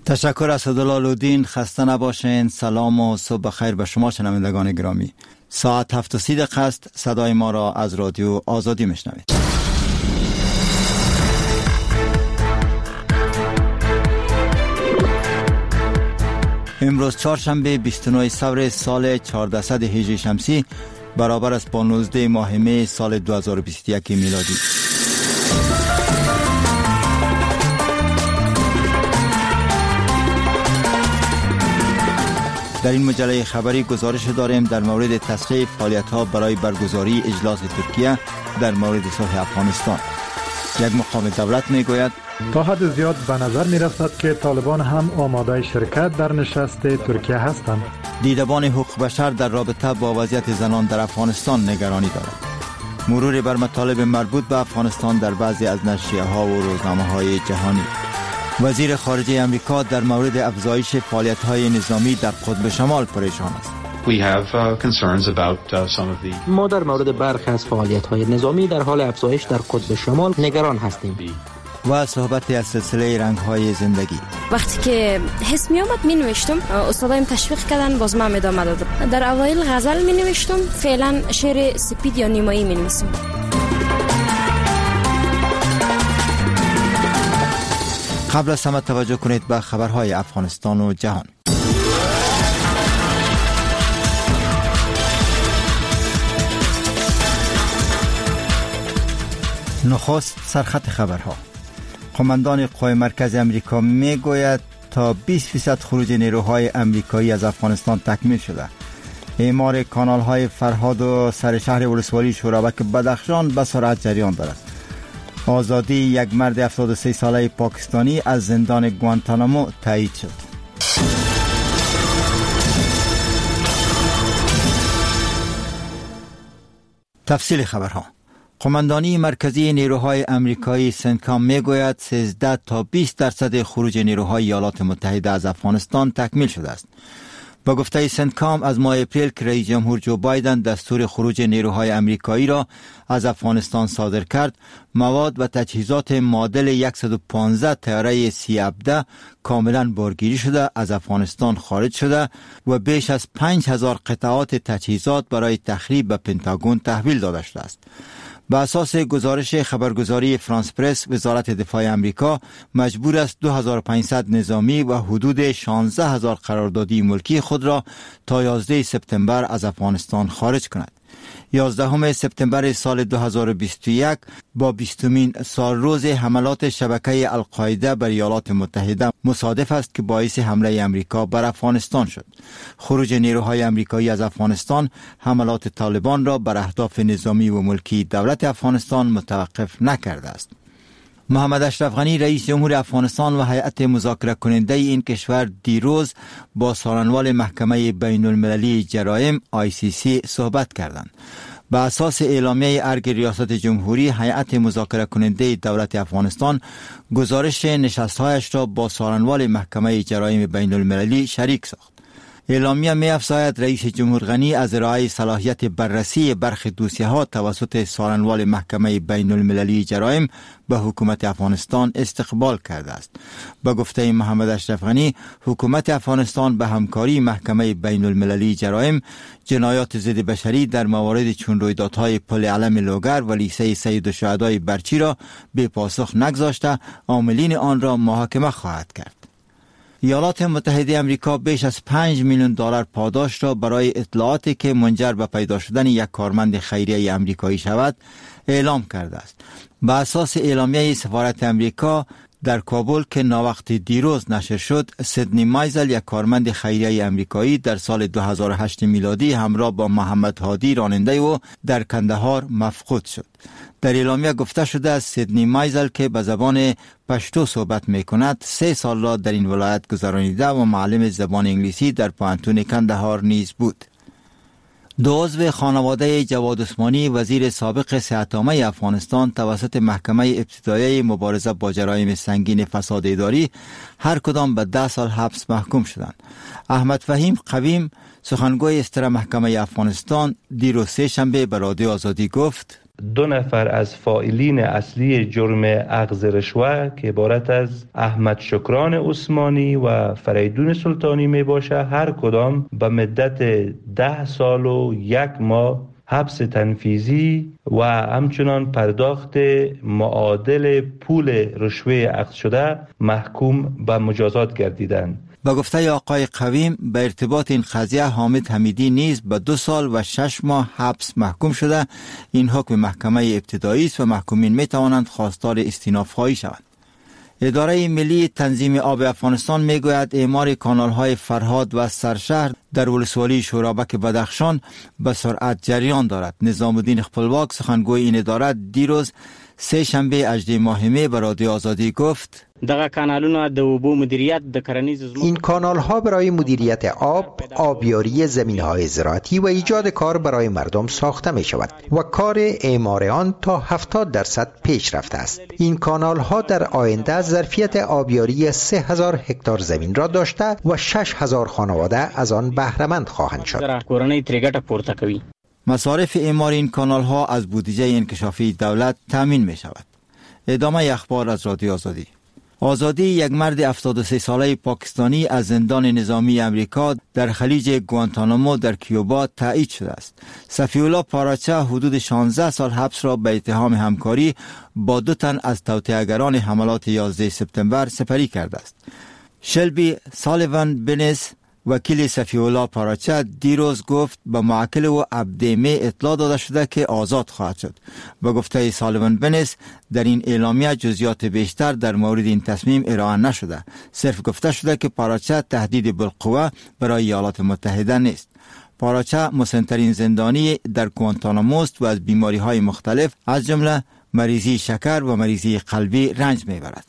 تشکر اسدالله لودین. خسته نباشین. سلام و صبح بخیر به شما شنوندگان گرامی. ساعت 7:30 است. صدای ما را از رادیو آزادی میشنوید. امروز چهارشنبه 29 ثور سال 1400 هجری شمسی برابر است با 19 ماه می سال 2021 میلادی. در این مجله خبری گزارش داریم در مورد تصحیح فعالیت‌ها برای برگزاری اجلاس ترکیه در مورد صلح افغانستان. یک مقام دولت میگوید تا حد زیاد به نظر می رسد که طالبان هم آماده شرکت در نشست ترکیه هستند. دیدبان حقوق بشر در رابطه با وضعیت زنان در افغانستان نگرانی دارد. مرور بر مطالب مربوط به افغانستان در بعضی از نشریه‌ها و روزنامه‌های جهانی. وزیر خارجه امریکا در مورد افزایش فعالیت‌های نظامی در قطب شمال پریشان است. ما در مورد برخی از فعالیت‌های نظامی در حال افزایش در قطب شمال نگران هستیم. و صحبت از سلسله رنگ‌های زندگی. وقتی که حس می آمد می نوشتم، استادایم تشویق کردن، باز من ادامه دادم. در اوایل غزل می نوشتم، فعلا شعر سپید یا نیمایی می نویسم. قبل از همه توجه کنید به خبرهای افغانستان و جهان. نخست سرخط خبرها. قماندان قوای مرکز امریکا میگوید تا 20% خروج نیروهای امریکایی از افغانستان تکمیل شده. اعمار کانال‌های فرهاد و سرشهر ولسوالی شورابک بدخشان به سرعت جریان دارد. آزادی یک مرد 73 ساله پاکستانی از زندان گوانتانامو تایید شد. تفصیل خبرها. قماندانی مرکزی نیروهای امریکایی سنتکام میگوید 13 تا 20% خروج نیروهای ایالات متحده از افغانستان تکمیل شده است. با گفته سنتکام از ماه اپریل که رئیس جمهور جو بایدن دستور خروج نیروهای امریکایی را از افغانستان صادر کرد، مواد و تجهیزات مدل 115 طیاره C-17 کاملا بارگیری شده از افغانستان خارج شده و بیش از 5000 قطعات تجهیزات برای تخریب به پنتاگون تحویل داده شده است. به اساس گزارش خبرگزاری فرانس پرس، وزارت دفاع امریکا مجبور است 2500 نظامی و حدود 16000 قراردادی ملکی خود را تا 11 سپتامبر از افغانستان خارج کند. 11 سپتامبر سال 2021 با 20مین سالروز حملات شبکه القاعده بر ایالات متحده مصادف است که باعث حمله امریکا بر افغانستان شد. خروج نیروهای امریکایی از افغانستان حملات طالبان را بر اهداف نظامی و ملکی دولت افغانستان متوقف نکرده است. محمد اشرف غنی رئیس جمهور افغانستان و هیئت مذاکره کننده این کشور دیروز با سارنوال محکمه بین المللی جرایم ICC صحبت کردند. به اساس اعلامیه ارگ ریاست جمهوری، هیئت مذاکره کننده دولت افغانستان گزارش نشست‌هایش را با سارنوال محکمه جرایم بین المللی شریک ساخت. اعلامیه می افزاید رئیس جمهور غنی از ارائه صلاحیت بررسی برخی دوسیه‌ها توسط سارنوال محکمه بین المللی جرایم به حکومت افغانستان استقبال کرده است. به گفته محمد اشرف غنی، حکومت افغانستان به همکاری محکمه بین المللی جرایم جنایات ضد بشری در موارد چون رویدادهای پل علم لوگر و لیسه سید الشهدای برچی را به پاسخ نگذاشته، عاملین آن را محاکمه خواهد کرد. ایالات متحده امریکا بیش از 5 میلیون دلار پاداش را برای اطلاعاتی که منجر به پیدا شدن یک کارمند خیریه امریکایی شود اعلام کرده است. به اساس اعلامیه سفارت امریکا در کابل که ناوقت دیروز نشر شد، سیدنی مایزل یک کارمند خیریه امریکایی در سال 2008 میلادی همراه با محمد هادی راننده او در کندهار مفقود شد. در اعلامیه گفته شده است سیدنی مایزل که به زبان پشتو صحبت می کند 3 سال را در این ولایت گذرانیده و معلم زبان انگلیسی در پوهنتون کندهار نیز بود. 2 عضو خانواده جواد عثمانی وزیر سابق صحت عامه افغانستان توسط محکمه ابتدایی مبارزه با جرایم سنگین فساد اداری هر کدام به 10 سال حبس محکوم شدند. احمد فهیم قویم سخنگوی استر محکمه افغانستان دیروز سه‌شنبه به رادیو آزادی گفت: 2 نفر از فاعلین اصلی جرم اخذ رشوه که عبارت از احمد شکران عثمانی و فریدون سلطانی می باشه، هر کدام به مدت 10 سال و 1 ماه حبس تنفیذی و همچنان پرداخت معادل پول رشوه اخذ شده محکوم به مجازات گردیدند. با گفته آقای قویم به ارتباط این قضیه حامد حمیدی نیز به 2 سال و 6 ماه حبس محکوم شده. این حکم محکمه ابتدایی است و محکومین می توانند خواستار استیناف خواهی شوند. اداره ملی تنظیم آب افغانستان می گوید اعمار کانال های فرهاد و سرشهر در ولسوالی شورابک بدخشان به سرعت جریان دارد. نظام الدین خپلواک سخنگوی این اداره دیروز 3 شنبه 18 ماه می به رادیو آزادی گفت دغه کانالونه د اوبو مدیریت د کرنیز این کانال ها برای مدیریت آب، آبیاری زمین های زراعتی و ایجاد کار برای مردم ساخته می شود و کار اعمار آن تا 70% پیش رفته است. این کانال ها در آینده ظرفیت آبیاری 3000 هکتار زمین را داشته و 6000 خانواده از آن بهره مند خواهند شد. کورنۍ ترې ګټه پورته کوي. مصارف اعمار این کانال ها از بودجه انکشافی دولت تامین می شود. ادامه اخبار از رادیو آزادی. آزادی یک مرد 73 ساله پاکستانی از زندان نظامی امریکا در خلیج گوانتانامو در کیوبا تایید شده است. صفی‌الله پاراچه حدود 16 سال حبس را به اتهام همکاری با 2 تن از توطئه‌گران حملات 11 سپتامبر سپری کرده است. شلبی سالیوان بنس وکیل صفی‌الله پاراچه دیروز گفت به موکل او عبدیمه اطلاع داده شده که آزاد خواهد شد. به گفته سالیوان بنس در این اعلامیه جزئیات بیشتر در مورد این تصمیم ارائه نشده. صرف گفته شده که پاراچه تهدید بالقوه برای ایالات متحده نیست. پاراچه مسن‌ترین زندانی در گوانتانامو است و از بیماری‌های مختلف از جمله مریضی شکر و مریضی قلبی رنج می‌برد.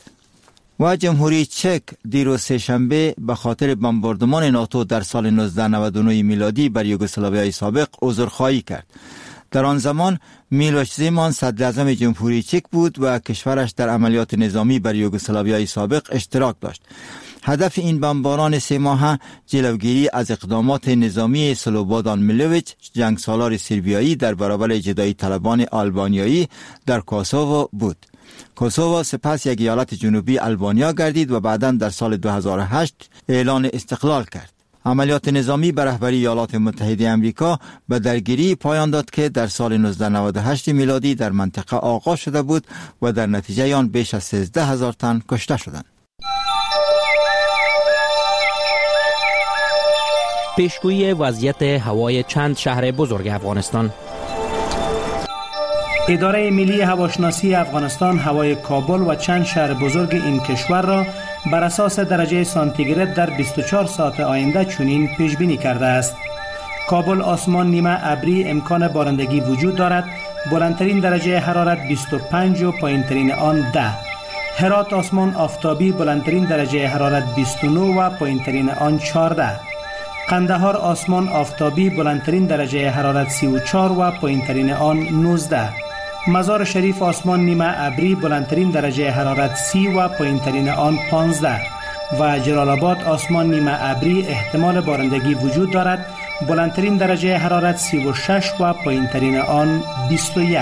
و جمهوری چک دیروز 3 شنبه به خاطر بمباردمان ناتو در سال 1999 میلادی بر یوگسلاویای سابق عذرخواهی کرد. در آن زمان میلوش زیمان صدر اعظم جمهوری چک بود و کشورش در عملیات نظامی بر یوگسلاویای سابق اشتراک داشت. هدف این بمباران 3 ماهه جلوگیری از اقدامات نظامی سلوبادان میلوویچ جنگسالار سربیایی در برابر جدایی طلبان آلبانیایی در کوسوو بود. کوسوو سپس یک ایالت جنوبی آلبانیا گردید و بعداً در سال 2008 اعلان استقلال کرد. عملیات نظامی به رهبری ایالات متحده آمریکا به درگیری پایان داد که در سال 1998 میلادی در منطقه آغاز شده بود و در نتیجه آن بیش از 13,000 تن کشته شدند. پیشگویی وضعیت هوای چند شهر بزرگ افغانستان. اداره ملی هواشناسی افغانستان هوای کابل و چند شهر بزرگ این کشور را بر اساس درجه سانتیگراد در 24 ساعت آینده چنین پیش بینی کرده است. کابل آسمان نیمه ابری، امکان بارندگی وجود دارد. بلندترین درجه حرارت 25 و پایینترین آن 10. هرات آسمان آفتابی، بلندترین درجه حرارت 29 و پایینترین آن 14. قندهار آسمان آفتابی، بلندترین درجه حرارت 34 و پایینترین آن 19. مزار شریف آسمان نیمه ابری، بلندترین درجه حرارت 30 و پایینترین آن 15. و جلال آباد آسمان نیمه ابری، احتمال بارندگی وجود دارد. بلندترین درجه حرارت 36 و پایینترین آن 21.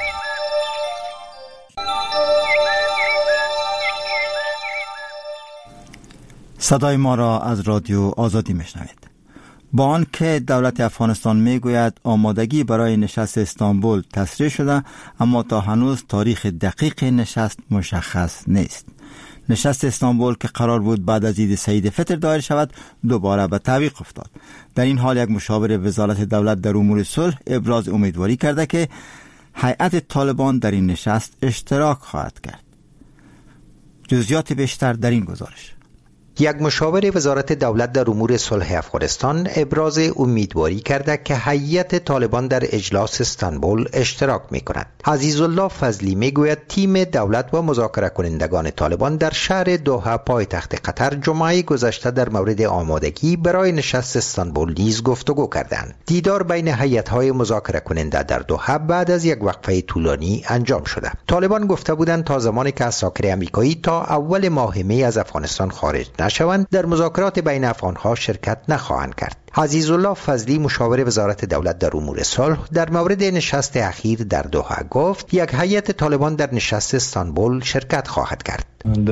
صدای ما را از رادیو آزادی میشنوید. با آنکه دولت افغانستان میگوید آمادگی برای نشست استانبول تصریح شده، اما تا هنوز تاریخ دقیق نشست مشخص نیست. نشست استانبول که قرار بود بعد از عید سعید فطر دایر شود، دوباره به تعویق افتاد. در این حال یک مشاور وزارت دولت در امور صلح ابراز امیدواری کرده که هیئت طالبان در این نشست اشتراک خواهد کرد. جزئیات بیشتر در این گزارش. یک مشاور وزارت دولت در امور صلح افغانستان ابراز امیدواری کرده که هیئت طالبان در اجلاس استانبول اشتراک می‌کند. عزیزالله فضلی میگوید تیم دولت و مذاکره کنندگان طالبان در شهر دوحه پایتخت قطر جمعه گذشته در مورد آمادگی برای نشست استانبول نیز گفتگو کردند. دیدار بین هیئت‌های مذاکره کننده در دوحه بعد از یک وقفه طولانی انجام شده. طالبان گفته بودند تا زمانی که عساکر آمریکایی تا اول ماه می از افغانستان خارج نشوند، در مذاکرات بین افغان‌ها شرکت نخواهند کرد. عزیزالله فضلی مشاور وزارت دولت در امور صلح در مورد نشست اخیر در دوحه گفت یک هیئت طالبان در نشست استانبول شرکت خواهد کرد.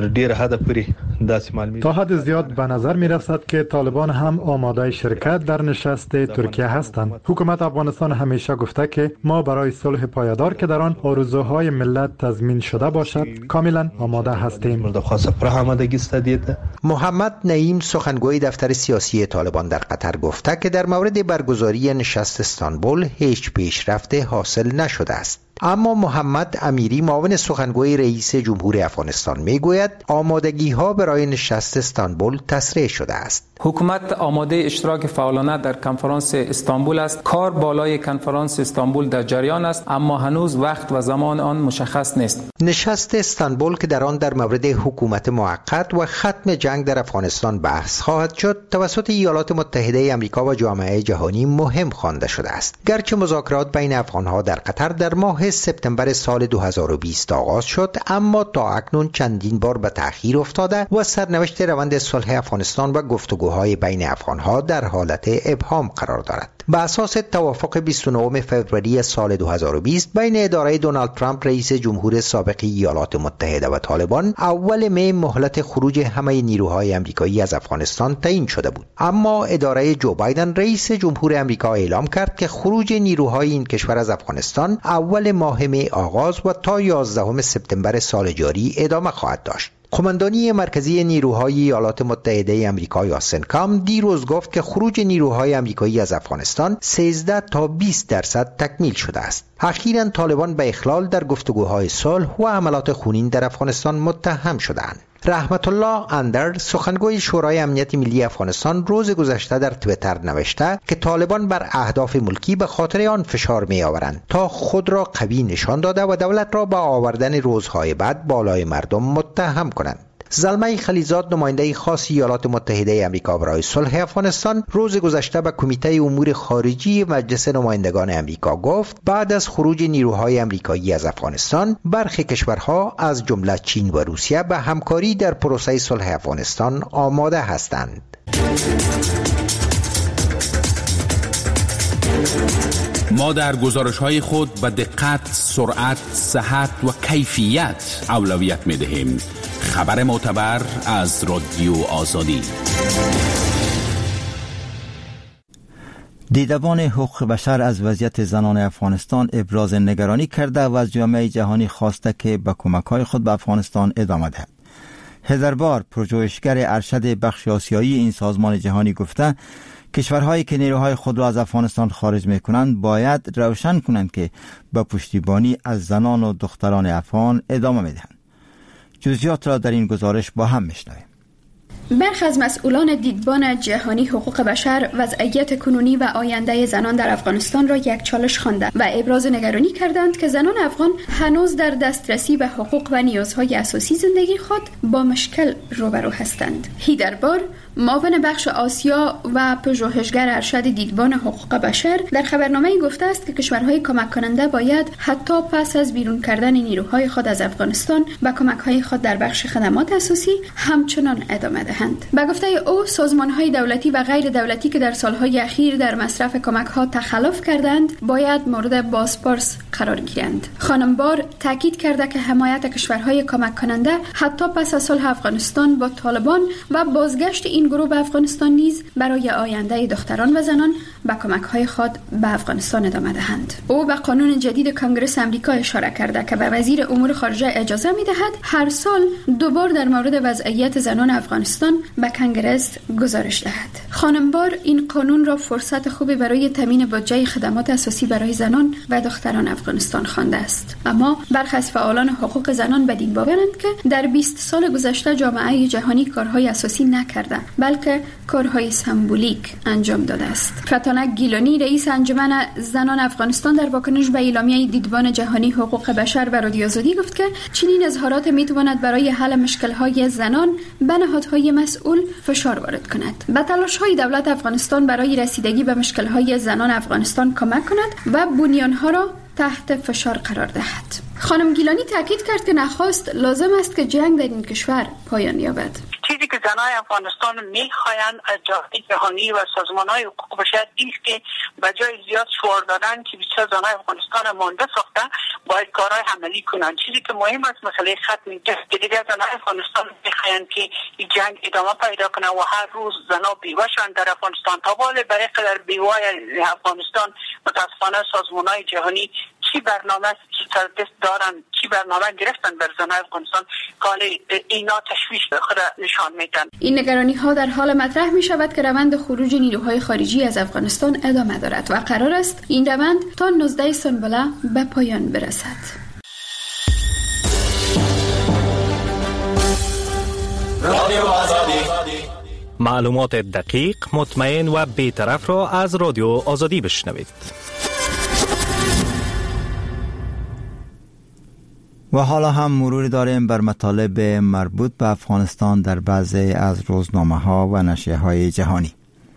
تا حد زیاد به نظر می رسد که طالبان هم آماده شرکت در نشست ترکیه هستند. حکومت افغانستان همیشه گفته که ما برای صلح پایدار که در آن آرزوهای ملت تضمین شده باشد کاملا آماده هستیم. محمد نعیم سخنگوی دفتر سیاسی طالبان در قطر گفته که در مورد برگزاری نشست استانبول هیچ پیشرفت حاصل نشده است. اما محمد امیری معاون سخنگوی رئیس جمهور افغانستان میگوید آمادگی ها برای نشست استانبول تسریع شده است. حکومت آماده اشتراک فعالانه در کنفرانس استانبول است. کار بالای کنفرانس استانبول در جریان است، اما هنوز وقت و زمان آن مشخص نیست. نشست استانبول که در آن در مورد حکومت موقت و ختم جنگ در افغانستان بحث خواهد شد، توسط ایالات متحده آمریکا و جامعه جهانی مهم خوانده شده است. گرچه مذاکرات بین افغانها در قطر در ماه سپتامبر سال 2020 آغاز شد، اما تا اکنون چندین بار به تأخیر افتاده و سرنوشت روند صلح افغانستان و گفتگوهای بین افغانها در حالت ابهام قرار دارد. به اساس توافق 29 فوریه سال 2020 بین اداره دونالد ترامپ رئیس جمهور سابق ایالات متحده و طالبان، اول می مهلت خروج همه نیروهای آمریکایی از افغانستان تعیین شده بود. اما اداره جو بایدن رئیس جمهور آمریکا اعلام کرد که خروج نیروهای این کشور از افغانستان اول ماه می آغاز و تا 11 سپتامبر سال جاری ادامه خواهد داشت. قماندانی مرکزی نیروهای ایالات متحده آمریکا یا سنکام دیروز گفت که خروج نیروهای آمریکایی از افغانستان 13 تا 20% تکمیل شده است. اخیراً طالبان به اخلال در گفتگوهای صلح و حملات خونین در افغانستان متهم شدند. رحمت الله اندر سخنگوی شورای امنیت ملی افغانستان روز گذشته در توییتر نوشته که طالبان بر اهداف ملکی به خاطر آن فشار می آورند تا خود را قوی نشان داده و دولت را به آوردن روزهای بعد بالای مردم متهم کنند. زلمه خلیزاد نماینده خاص ایالات متحده آمریکا برای صلح افغانستان روز گذشته به کمیته امور خارجی مجلس نمایندگان آمریکا گفت بعد از خروج نیروهای آمریکایی از افغانستان برخی کشورها از جمله چین و روسیه به همکاری در پروسه صلح افغانستان آماده هستند. ما در گزارش‌های خود به دقت، سرعت، صحت و کیفیت اولویت می‌دهیم. خبر معتبر از رادیو آزادی. دیدبان حقوق بشر از وضعیت زنان افغانستان ابراز نگرانی کرده و از جامعه جهانی خواسته که به کمک‌های خود به افغانستان ادامه دهد. هزار بار پژوهشگر ارشد بخش آسیایی این سازمان جهانی گفته کشورهایی که نیروهای خود را از افغانستان خارج می‌کنند باید روشن کنند که به پشتیبانی از زنان و دختران افغان ادامه می‌دهند. جزئیات را در این گزارش با هم میشنویم. برخی از مسئولان دیدبان جهانی حقوق بشر وضعیت کنونی و آینده زنان در افغانستان را یک چالش خواندند و ابراز نگرانی کردند که زنان افغان هنوز در دسترسی به حقوق و نیازهای اساسی زندگی خود با مشکل روبرو هستند. هیدربار معاون بخش آسیا و پژوهشگر ارشد دیدبان حقوق بشر در خبرنامه گفته است که کشورهای کمک کننده باید حتی پس از بیرون کردن نیروهای خود از افغانستان به کمک‌های خود در بخش خدمات اساسی همچنان ادامه دهند. به گفته او سازمان‌های دولتی و غیر دولتی که در سالهای اخیر در مصرف کمک‌ها تخلف کردند باید مورد بازپرس قرار گیرند. خانم بار تاکید کرده که حمایت کشورهای کمک کننده حتی پس از صلح افغانستان با طالبان و بازگشت این گروه به افغانستان نیز برای آینده دختران و زنان به کمک‌های خود به افغانستان ادامه دهند. او به قانون جدید کانگرس آمریکا اشاره کرده که به وزیر امور خارجه اجازه می‌دهد هر سال دوبار در مورد وضعیت زنان افغانستان به کانگرس گزارش دهد. خانم بار این قانون را فرصت خوبی برای تامین بودجه خدمات اساسی برای زنان و دختران افغانستان خوانده است. اما برخی از فعالان حقوق زنان بدین باورند که در 20 سال گذشته جامعه جهانی کارهای اساسی نکرده بلکه کارهای سمبولیک انجام داده است. فتانک گیلانی رئیس انجمن زنان افغانستان در واکنش به اعلامیه دیدبان جهانی حقوق بشر و رادیو آزادی گفت که چنین اظهارات میتواند برای حل مشکل‌های زنان به نهادهای مسئول فشار وارد کند. به تلاش‌های دولت افغانستان برای رسیدگی به مشکل‌های زنان افغانستان کمک کند و بنیان‌ها را تحت فشار قرار دهد. خانم گیلانی تاکید کرد که نخست لازم است که جنگ در این کشور پایان یابد. چیزی که زنای افغانستان میخواین از جهانی و سازمان‌های حقوق بشر است که بجای زیاد شعار دادن که بسیار زنای افغانستان مانده ساخته باید کارهای عملی کنند. چیزی که مهم است مسئله ختم جنگ که دیگر زنای افغانستان میخواین که این جنگ ادامه پیدا کنه و هر روز زنا بیوه‌شان در افغانستان تا بالا برای قدر بیوه افغانستان متاسفانه سازمان‌های جهانی چی برنامه دست دارن، چی برنامه گرفتن بر زنای افغانستان که اینا تشویش خود نشان میدن. این نگرانی ها در حال مطرح می شود که روند خروج نیروهای خارجی از افغانستان ادامه دارد و قرار است این روند تا 19 سنبله به پایان برسد. رادیو آزادی، معلومات دقیق، مطمئن و بی‌طرف را از رادیو آزادی بشنوید. و حالا هم مروری داریم بر مطالب مربوط به افغانستان در بعضی از روزنامه‌ها و نشریه‌های جهانی.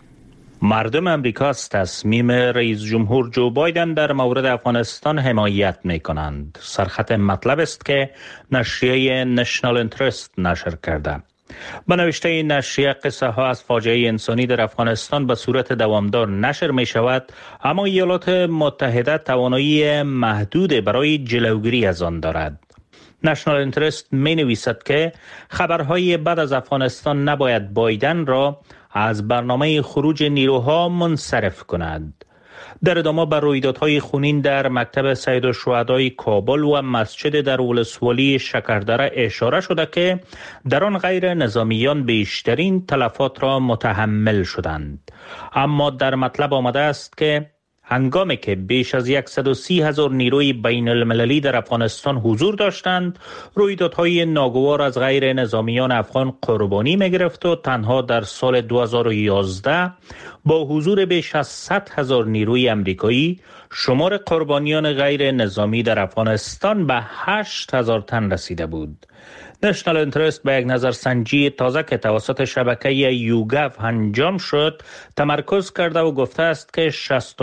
مردم امریکا از تصمیم رئیس جمهور جو بایدن در مورد افغانستان حمایت می‌کنند. سرخط مطلب است که نشریه نشنال اینترست نشر کرده. به نوشته نشریه قصه ها از فاجعه انسانی در افغانستان به صورت دوامدار نشر می شود، اما ایالات متحده توانایی محدود برای جلوگیری از آن دارد. نشنال اینترست می نویسد که خبرهای بعد از افغانستان نباید بایدن را از برنامه خروج نیروها منصرف کند. در ادامه بر رویدادهای خونین در مکتب سید الشهدای کابل و مسجد در ولسوالی شکردره اشاره شده که در آن غیر نظامیان بیشترین تلفات را متحمل شدند. اما در مطلب آمده است که هنگامی که بیش از 130,000 نیروی بین المللی در افغانستان حضور داشتند، رویدادهای ناگوار از غیر نظامیان افغان قربانی می گرفت و تنها در سال 2011 با حضور بیش از 100,000 نیروی امریکایی شمار قربانیان غیر نظامی در افغانستان به 8,000 تن رسیده بود. نشنال اینترست به یک نظرسنجی تازه که توسط شبکه یوگاف انجام شد تمرکز کرده و گفته است که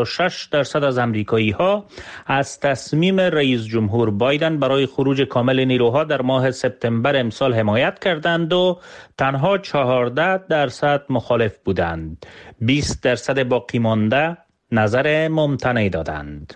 66% از امریکایی ها از تصمیم رئیس جمهور بایدن برای خروج کامل نیروها در ماه سپتامبر امسال حمایت کردند و تنها 14% مخالف بودند. 20% باقی مانده نظر ممتنع دادند.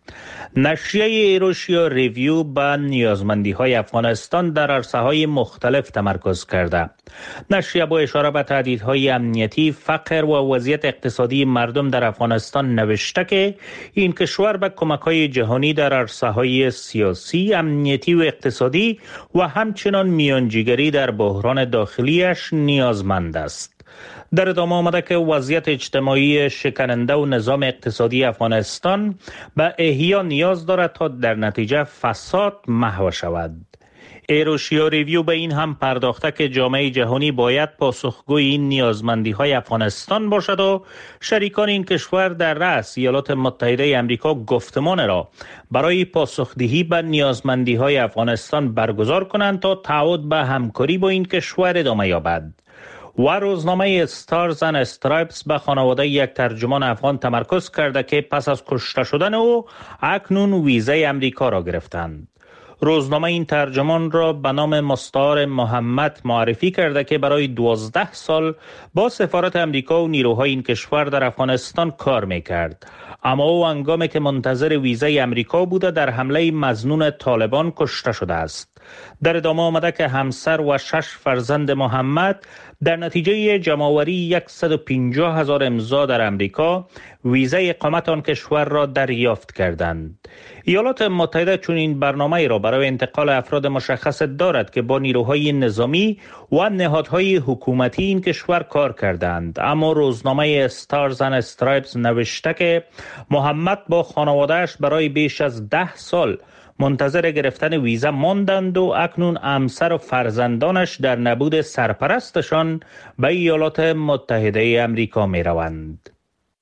نشریه ایروشیا ریویو به نیازمندی‌های افغانستان در عرصه‌های مختلف تمرکز کرده. نشریه با اشاره به تهدیدهای امنیتی، فقر و وضعیت اقتصادی مردم در افغانستان نوشته که این کشور به کمک‌های جهانی در عرصه‌های سیاسی، امنیتی و اقتصادی و همچنین میانجیگری در بحران داخلیش نیازمند است. در ادامه آمده که وضعیت اجتماعی شکننده و نظام اقتصادی افغانستان به احیا نیاز دارد تا در نتیجه فساد محو شود. ایروشیا ریویو به این هم پرداخته که جامعه جهانی باید پاسخگوی این نیازمندی‌های افغانستان باشد و شریکان این کشور در رأس ایالات متحده آمریکا گفتمان را برای پاسخدهی به نیازمندی‌های افغانستان برگزار کنند تا تعهد به همکاری با این کشور ادامه یابد. و روزنامه استارز اند استرایپس به خانواده یک ترجمان افغان تمرکز کرده که پس از کشته شدن او اکنون ویزای امریکا را گرفتند. روزنامه این ترجمان را به نام مستعار محمد معرفی کرده که برای 12 سال با سفارت امریکا و نیروهای این کشور در افغانستان کار میکرد. اما او هنگامی که منتظر ویزای امریکا بوده در حمله مظنون طالبان کشته شده است. در ادامه آمده که همسر و 6 فرزند محمد در نتیجه جمع‌آوری 150,000 امضا در امریکا ویزای اقامت آن کشور را دریافت کردند. ایالات متحده چون این برنامه را برای انتقال افراد مشخص دارد که با نیروهای نظامی و نهادهای حکومتی این کشور کار کردند، اما روزنامه استارز اند استرایپس نوشته که محمد با خانواده‌اش برای بیش از 10 سال منتظر گرفتن ویزا ماندند و اکنون همسر و فرزندانش در نبود سرپرستشان به ایالات متحده آمریکا می روند.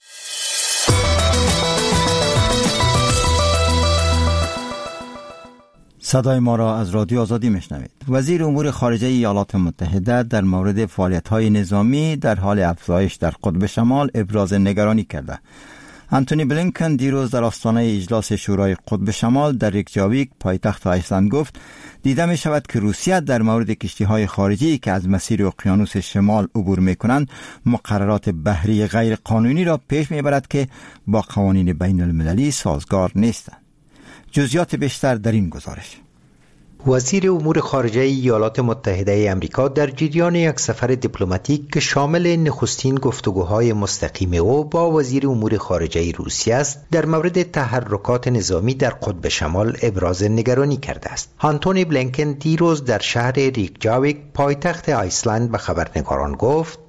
صدای ما را از رادیو آزادی میشنوید. وزیر امور خارجه ایالات متحده در مورد فعالیت‌های نظامی در حال افزایش در قطب شمال ابراز نگرانی کرده. آنتونی بلینکن دیروز در آستانه اجلاس شورای قطب شمال در ریکیاویک پایتخت آیسلند گفت دیده می شود که روسیه در مورد کشتی‌های خارجی که از مسیر اقیانوس شمال عبور می‌کنند مقررات بحری غیر قانونی را پیش می‌برد که با قوانین بین المللی سازگار نیستند. جزئیات بیشتر در این گزارش. وزیر امور خارجه ایالات متحده آمریکا در جریان یک سفر دیپلماتیک که شامل نخستین گفتگوهای مستقیم او با وزیر امور خارجه روسیه است در مورد تحرکات نظامی در قطب شمال ابراز نگرانی کرده است. آنتونی بلینکن دیروز در شهر ریکیاویک پایتخت آیسلند به خبرنگاران گفت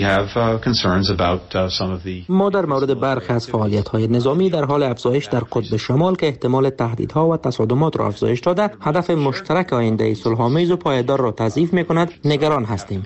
ما در مورد برخی از فعالیت‌های نظامی در حال افزایش در قطب شمال که احتمال تهدیدها و تصادمات را افزایش داده هدف مشترک آینده صلح‌آمیز و پایدار را تضعیف می‌کند نگران هستیم.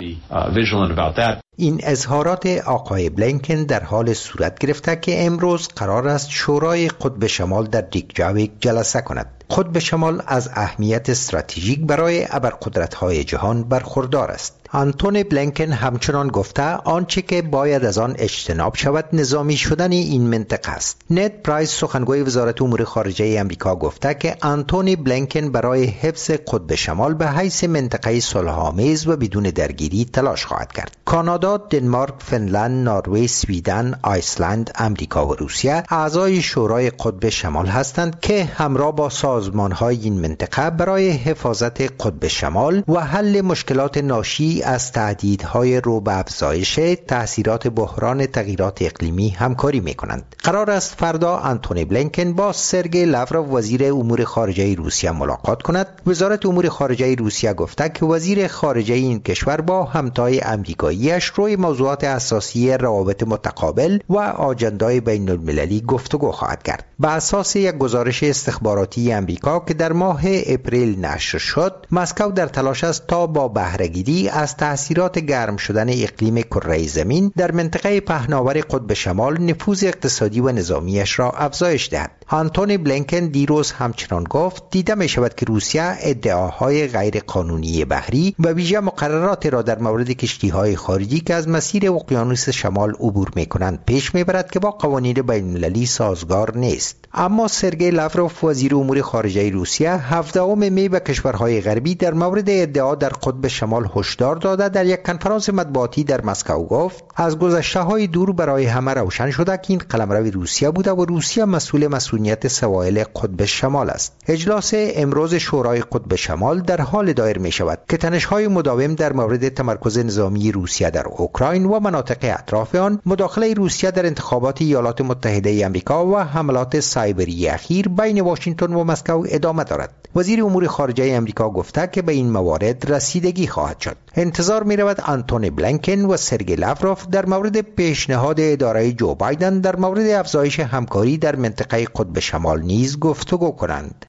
این اظهارات آقای بلینکن در حال صورت گرفته که امروز قرار است شورای قطب شمال در ریکیاویک جلسه کند. قطب شمال از اهمیت استراتژیک برای ابرقدرت‌های جهان برخوردار است. آنتونی بلینکن همچنان گفته آنچه که باید از آن اجتناب شود نظامی شدن این منطقه است. نت پرایس سخنگوی وزارت امور خارجه آمریکا گفته که آنتونی بلینکن برای حفظ قطب شمال به حیث منطقه صلح‌آمیز و بدون درگیری تلاش خواهد کرد. کانادا، دنمارک، فنلند، نروژ، سویدن، آیسلند، آمریکا و روسیه اعضای شورای قطب شمال هستند که همراه با سازمان‌های این منطقه برای حفاظت قطب شمال و حل مشکلات ناشی از تهدیدهای رو به افزایش تأثیرات بحران تغییرات اقلیمی همکاری می‌کنند. قرار است فردا آنتونی بلینکن با سرگئی لاوروف وزیر امور خارجه روسیه ملاقات کند. وزارت امور خارجه روسیه گفته که وزیر خارجه این کشور با همتای آمریکایی‌اش روی موضوعات اساسی روابط متقابل و آجندای بین المللی گفتگو خواهد کرد. بر اساس یک گزارش استخباراتی آمریکا که در ماه اپریل نشر شد، مسکو در تلاش است تا با بهره‌گیری از تأثیرات گرم شدن اقلیم کره زمین در منطقه پهناور قطب شمال نفوذ اقتصادی و نظامیش را افزایش دهد. آنتونی بلینکن دیروز همچنان گفت دیده می شود که روسیه ادعاهای غیر قانونی بحری و ویژه مقررات را در مورد کشتی‌های خارجی که از مسیر اقیانوس شمال عبور می کنند پیش می برد که با قوانین بین المللی سازگار نیست. اما سرگئی لاوروف وزیر امور خارجه روسیه 17 می به کشورهای غربی در مورد ادعا در قطب شمال هشدار داده در یک کنفرانس مطبوعاتی در مسکو گفت از گذشته‌های دور برای همه روشن شده که این قلمرو روسیه بوده و روسیه مسئول مسئولیت سواحل قطب شمال است. اجلاس امروز شورای قطب شمال در حال دایر می شود که تنش‌های مداوم در مورد تمرکز نظامی روسیه در اوکراین و مناطق اطراف آن، مداخله روسیه در انتخابات ایالات متحده آمریکا و حملات سایبری اخیر بین واشنگتن و مسکو ادامه دارد. وزیر امور خارجه آمریکا گفته که به این موارد رسیدگی خواهد شد. انتظار می رود آنتونی بلینکن و سرگئی لاوروف در مورد پیشنهاد اداره جو بایدن در مورد افزایش همکاری در منطقه قطب شمال نیز گفتگو کنند.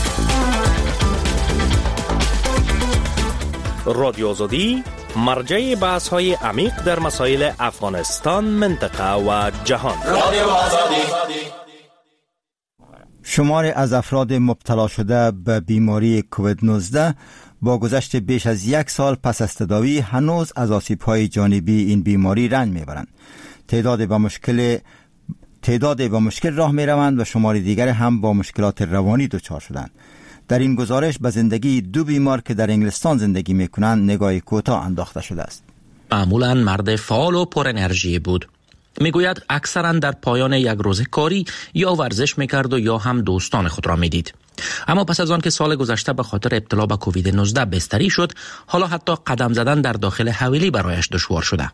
رادیو آزادی مرجع بحث‌های عمیق در مسائل افغانستان، منطقه و جهان. رادیو آزادی. شمار از افراد مبتلا شده به بیماری کووید 19 با گذشت بیش از یک سال پس از تداوی هنوز از آسیب‌های جانبی این بیماری رنج می‌برند. تعداد به مشکل راه می‌روند و شمار دیگر هم با مشکلات روانی دچار شدند. در این گزارش به زندگی دو بیمار که در انگلستان زندگی می‌کنند نگاهی کوتاه انداخته شده است. معمولاً مرد فعال و پر انرژی بود. میگوید اکثراً در پایان یک روز کاری یا ورزش میکرد و یا هم دوستان خود را میدید. اما پس از آن که سال گذشته به خاطر ابتلا به کووید 19 بستری شد، حالا حتی قدم زدن در داخل حویلی برایش دشوار شده.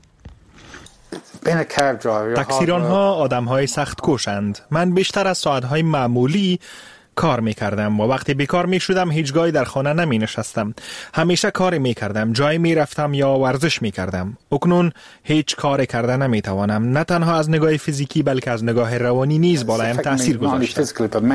تاکسیران‌ها آدم‌های سخت کوشند. من بیشتر از ساعت‌های معمولی کار میکردم و وقتی بیکار میشدم هیچگاهی در خانه نمی نشستم. همیشه کاری میکردم، جایی میرفتم یا ورزش میکردم. اکنون هیچ کاری کرده نمیتوانم. نه تنها از نگاه فیزیکی بلکه از نگاه روانی نیز بالایم تاثیر گذاشته.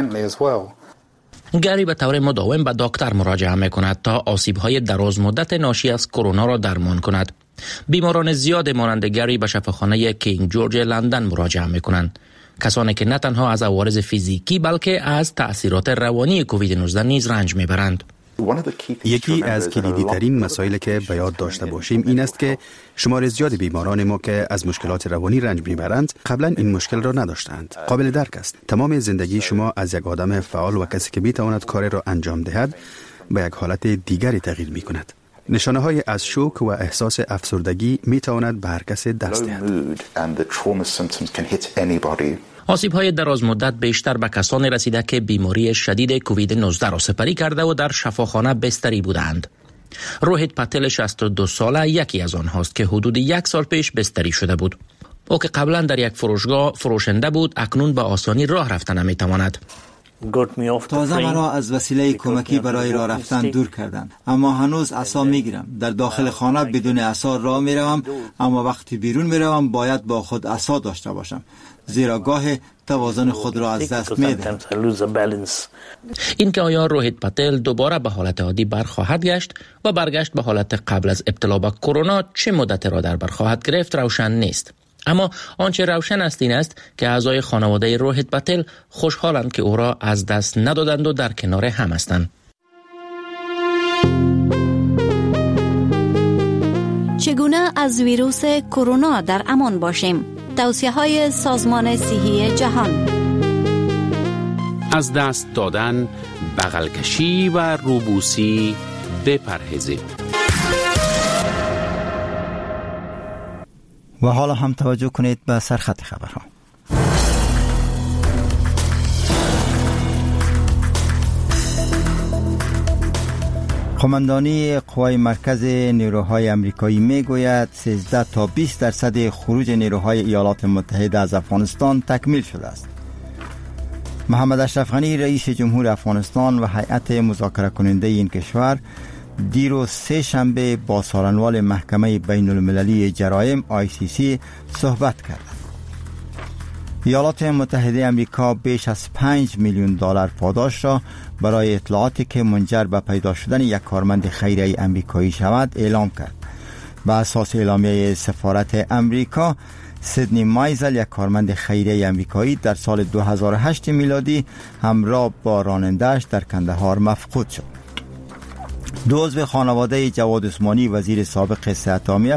گری به طور مداوم به دکتر مراجعه میکند تا آسیب‌های دراز مدت ناشی از کرونا را درمان کند. بیماران زیاد مانند گری به شفاخانه کینگ جورج لندن مراجعه میکنند. کسانی که نه تنها از عوارض فیزیکی بلکه از تأثیرات روانی کووید 19 نیز رنج میبرند. یکی از کلیدی ترین مسائلی که به یاد داشته باشیم این است که شمار زیاد بیماران ما که از مشکلات روانی رنج میبرند قبلا این مشکل را نداشتند. قابل درک است. تمام زندگی شما از یک آدم فعال و کسی که میتواند کار را انجام دهد به یک حالت دیگری تغییر میکند. نشانه های از شوک و احساس افسردگی میتواند به هر کس دست دهد. آسیب های دراز مدت بیشتر به کسانی رسیده که بیماری شدید کووید 19 را سپری کرده و در شفاخانه بستری بودند. روهیت پتل 62 ساله یکی از آنهاست که حدود 1 سال پیش بستری شده بود. او که قبلا در یک فروشگاه فروشنده بود اکنون به آسانی راه رفتن نمیتواند. تازه مرا از وسیله کمکی برای راه رفتن دور کردند، اما هنوز عصا میگیرم. در داخل خانه بدون عصا راه میروم، اما وقتی بیرون میروم باید با خود عصا داشته باشم، زیرا گاه توازن خود را از دست میدهم. این که آیا روهیت پتل دوباره به حالت عادی برخواهد گشت و برگشت به حالت قبل از ابتلا به کرونا چه مدت را در بر خواهد گرفت روشن نیست. اما آنچه روشن است این است که اعضای خانواده روهیت پتل خوشحالند که او را از دست ندادند و در کنار هم هستند. چگونه از ویروس کرونا در امان باشیم؟ توصیه‌های سازمان صحی جهان. از دست دادن، بغل کشی و روبوسی بپرهیزید. و حالا هم توجه کنید به سرخط خبرها. قماندانی قوای مرکز نیروهای آمریکایی میگوید 13 تا 20% خروج نیروهای ایالات متحده از افغانستان تکمیل شده است. محمد اشرف غنی رئیس جمهور افغانستان و هیئت مذاکره کننده این کشور دیروز سه شنبه با سالنوال محکمه بین المللی جرایم ICC صحبت کردند. ایالات متحده آمریکا بیش از 5 میلیون دلار پاداش را برای اطلاعاتی که منجر به پیدا شدن یک کارمند خیریه آمریکایی شود اعلام کرد. بر اساس اعلامیه سفارت آمریکا، سیدنی مایزل یک کارمند خیریه آمریکایی در سال 2008 میلادی همراه با راننده‌اش در کندهار مفقود شد. دو عضو خانواده جواد عثمانی وزیر سابق صحت عامه